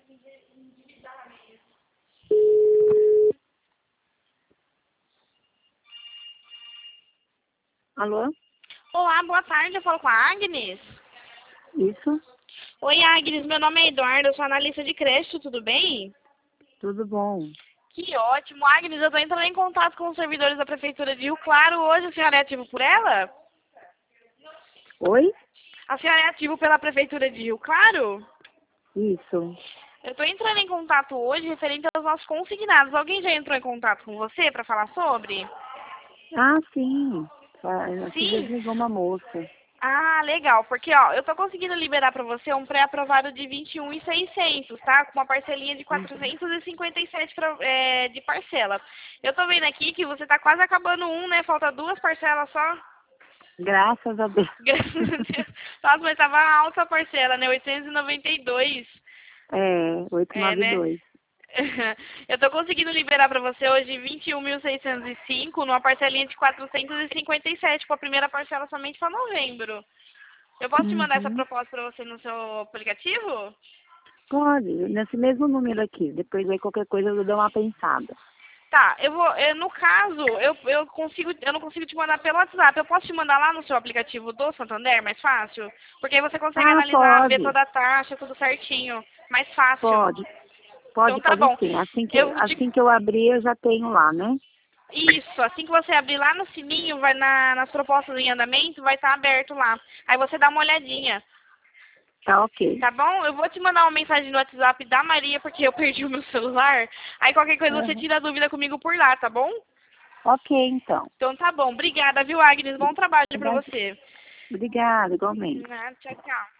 Alô? Olá, boa tarde, eu falo com a Agnes. Isso? Oi, Agnes, meu nome é Eduardo, eu sou analista de crédito, tudo bem? Tudo bom? Que ótimo, Agnes, eu estou entrando em contato com os servidores da Prefeitura de Rio Claro hoje, a senhora é ativa por ela? Oi? A senhora é ativa pela Prefeitura de Rio Claro? Isso. Eu estou entrando em contato hoje referente aos nossos consignados. Alguém já entrou em contato com você para falar sobre? Ah, sim. Aqui já Sim? desligou uma moça. Ah, legal, porque ó, eu tô conseguindo liberar para você um pré-aprovado de 21.600, tá? Com uma parcelinha de Uhum. 457 de parcela. Eu tô vendo aqui que você tá quase acabando né? Falta 2 parcelas só. Graças a Deus. Graças a Deus. Nossa, mas tava alta a parcela, né? 892. É, É, né? 892. Eu tô conseguindo liberar para você hoje 21.605 numa parcelinha de 457, com a primeira parcela somente para novembro. Eu posso te mandar essa Uhum. proposta para você no seu aplicativo? Pode, nesse mesmo número aqui. Depois aí qualquer coisa eu dou uma pensada. Tá, no caso, eu não consigo te mandar pelo WhatsApp. Eu posso te mandar lá no seu aplicativo do Santander, mais fácil? Porque aí você consegue Ah, analisar, ver pode. toda a taxa, tudo certinho. Mais fácil. Pode. Então tá Pode bom. sim. Eu te Assim que eu abrir, eu já tenho lá, né? Isso, assim que você abrir lá no sininho, vai nas propostas em andamento, vai estar aberto lá. Aí você dá uma olhadinha, Tá ok. tá bom? Eu vou te mandar uma mensagem no WhatsApp da Maria, porque eu perdi o meu celular. Aí qualquer coisa você Uhum. tira a dúvida comigo por lá, tá bom? Ok, então. Então tá bom. Obrigada, viu, Agnes? Bom trabalho pra você. Obrigada, igualmente. Tchau, tchau.